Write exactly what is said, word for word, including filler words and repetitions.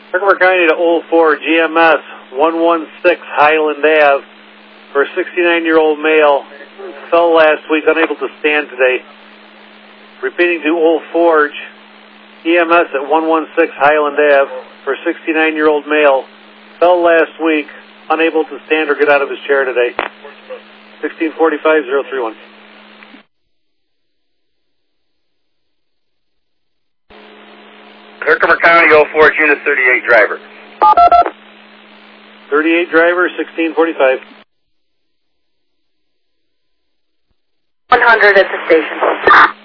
Herkimer County to oh four G M S one one six Highland Ave for a sixty-nine-year-old male. Fell last week, unable to stand today. Repeating to oh four E M S at one one six Highland Ave for a sixty-nine-year-old male. Fell last week, unable to stand or get out of his chair today. sixteen forty-five oh three one. Herkimer County oh four, unit thirty-eight driver. thirty-eight driver, sixteen forty-five. one hundred at the station.